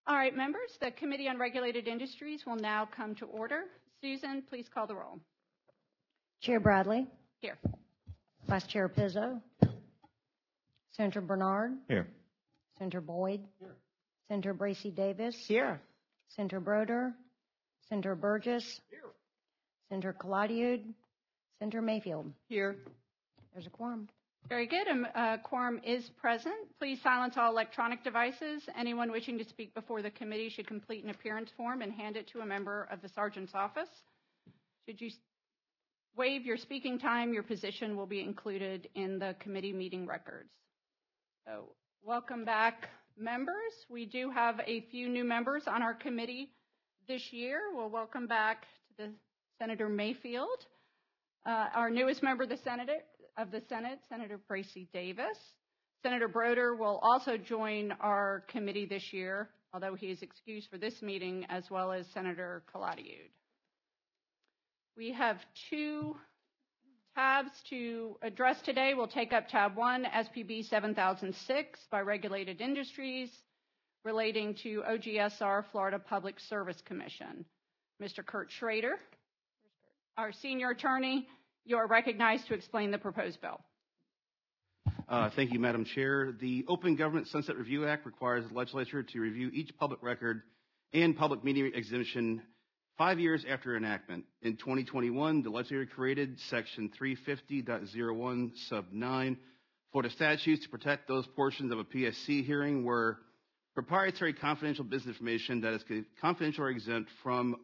All right, members, the Committee on Regulated Industries will now come to order. Susan, please call the roll. Chair Bradley. Here. Vice Chair Pizzo. Senator Bernard. Here. Senator Boyd. Here. Senator Bracy Davis. Here. Senator Broder. Senator Burgess. Here. Senator Kaladiud. Senator Mayfield. Here. There's a quorum. Very good. A quorum is present. Please silence all electronic devices. Anyone wishing to speak before the committee should complete an appearance form and hand it to a member of the sergeant's office. Should you waive your speaking time, your position will be included in the committee meeting records. So, welcome back, members. We do have a few new members on our committee this year. We'll welcome back to the Senator Mayfield, our newest member of the Senate, Senator Bracy Davis. Senator Broder will also join our committee this year, although he is excused for this meeting, as well as Senator Kaladiud. We have two tabs to address today. We'll take up tab 1, SPB 7006 by Regulated Industries, relating to OGSR Florida Public Service Commission. Mr. Kurt Schrader, our senior attorney, you are recognized to explain the proposed bill. Thank you, Madam Chair. The Open Government Sunset Review Act requires the legislature to review each public record and public meeting exemption 5 years after enactment. In 2021, the legislature created Section 350.01 sub 9 for the statutes to protect those portions of a PSC hearing where proprietary confidential business information that is confidential or exempt from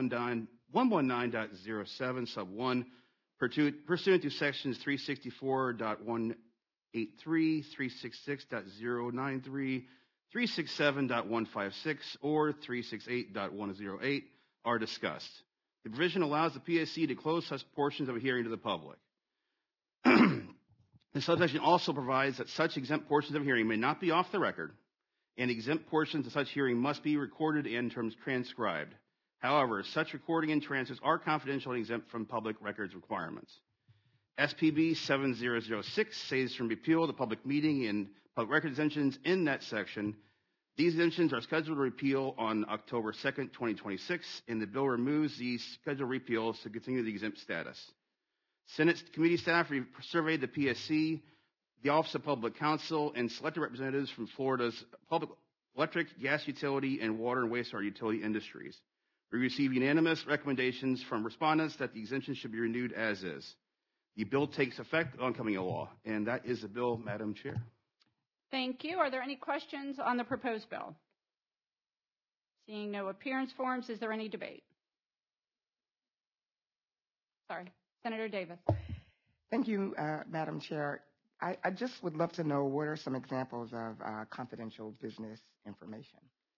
119.07 sub 1 pursuant to sections 364.183, 366.093, 367.156, or 368.108 are discussed. The provision allows the PSC to close such portions of a hearing to the public. The subsection also provides that such exempt portions of a hearing may not be off the record, and exempt portions of such hearing must be recorded and transcribed. However, such recording and transcripts are confidential and exempt from public records requirements. SPB 7006 says from repeal the public meeting and public record exemptions in that section. These exemptions are scheduled to repeal on October 2nd, 2026, and the bill removes these scheduled repeals to continue the exempt status. Senate committee staff surveyed the PSC, the Office of Public Counsel, and selected representatives from Florida's public electric, gas utility, and water and wastewater utility industries. We received unanimous recommendations from respondents that the exemption should be renewed as is. The bill takes effect on coming a law, and that is the bill, Madam Chair. Thank you. Are there any questions on the proposed bill? Seeing no appearance forms, is there any debate? Sorry, Senator Davis. Thank you, Madam Chair. I just would love to know what are some examples of confidential business information?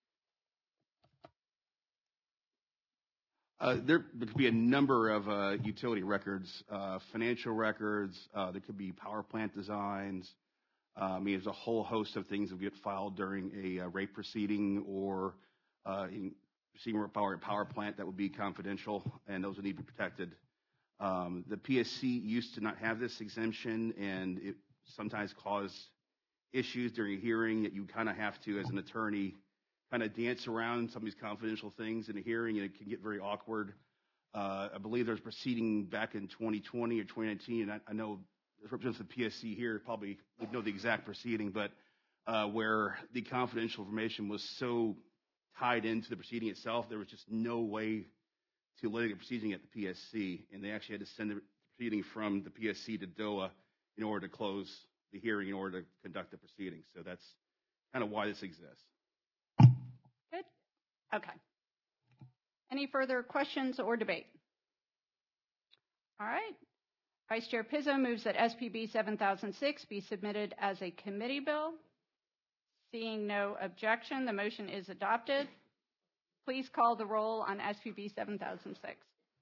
There could be a number of utility records, financial records. There could be power plant designs. There's a whole host of things that get filed during a rate proceeding or in proceeding power plant that would be confidential, and those would need to be protected. The PSC used to not have this exemption, and it sometimes caused issues during a hearing that you kind of have to, as an attorney, kind of dance around some of these confidential things in a hearing, and it can get very awkward. I believe there's a proceeding back in 2020 or 2019, and I know this represents the PSC here, probably would know the exact proceeding, but where the confidential information was so tied into the proceeding itself, there was just no way to litigate proceeding at the PSC, and they actually had to send the proceeding from the PSC to DOA in order to close the hearing, in order to conduct the proceeding. So that's kind of why this exists. Good. Okay. Any further questions or debate? All right. Vice Chair Pizzo moves that SPB 7006 be submitted as a committee bill. Seeing no objection, the motion is adopted. Please call the roll on SPB 7006.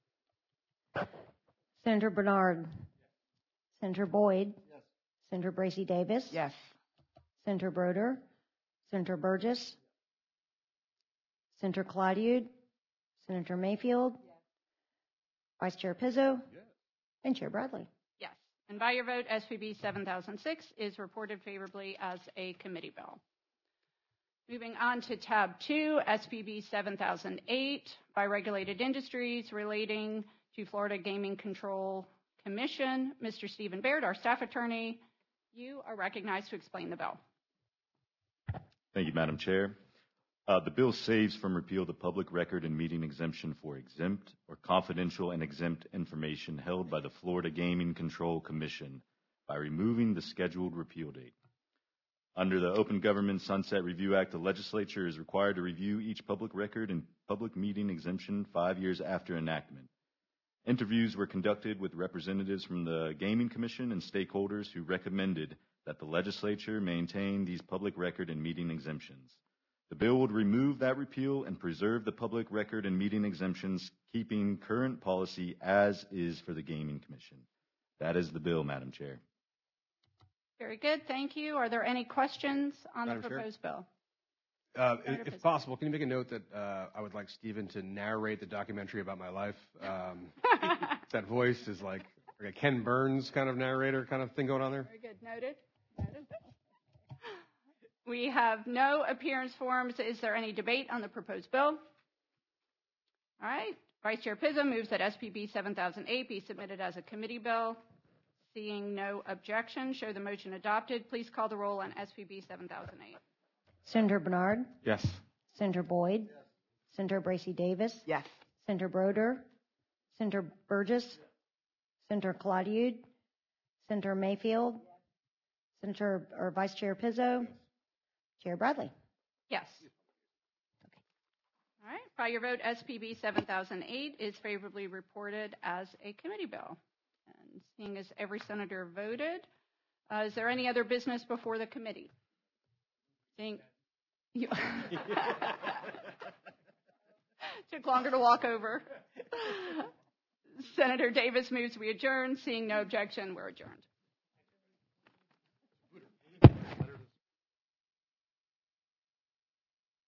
Senator Bernard. Senator Boyd. Yes. Senator Bracy Davis. Yes. Senator Broder. Senator Burgess. Senator Kaladiud. Senator Mayfield. Yes. Vice Chair Pizzo. Yes. And Chair Bradley. Yes. And by your vote, SPB 7006 is reported favorably as a committee bill. Moving on to tab 2, SPB 7008 by Regulated Industries relating to Florida Gaming Control Commission. Mr. Stephen Baird, our staff attorney, you are recognized to explain the bill. Thank you, Madam Chair. The bill saves from repeal the public record and meeting exemption for exempt or confidential and exempt information held by the Florida Gaming Control Commission by removing the scheduled repeal date. Under the Open Government Sunset Review Act, the legislature is required to review each public record and public meeting exemption 5 years after enactment. Interviews were conducted with representatives from the Gaming Commission and stakeholders who recommended that the legislature maintain these public record and meeting exemptions. The bill would remove that repeal and preserve the public record and meeting exemptions, keeping current policy as is for the Gaming Commission. That is the bill, Madam Chair. Very good, thank you. Are there any questions on the Madam Chair? proposed bill? If possible, can you make a note that I would like Stephen to narrate the documentary about my life? That voice is like a Ken Burns kind of narrator kind of thing going on there. Very good, noted. We have no appearance forms. Is there any debate on the proposed bill? All right, Vice Chair Pizzo moves that SPB 7008 be submitted as a committee bill. Seeing no objection, show the motion adopted. Please call the roll on SPB 7008. Senator Bernard, Yes. Senator Boyd, Senator Bracy Davis, Yes. Senator Broder, Senator Burgess, Senator Claudiud, Senator Mayfield, Senator or Vice Chair Pizzo, Chair Bradley. Yes. All right, by your vote, SPB 7008 is favorably reported as a committee bill. And seeing as every senator voted, is there any other business before the committee? Seeing you took longer to walk over. Senator Davis moves we adjourn. Seeing no objection, we're adjourned.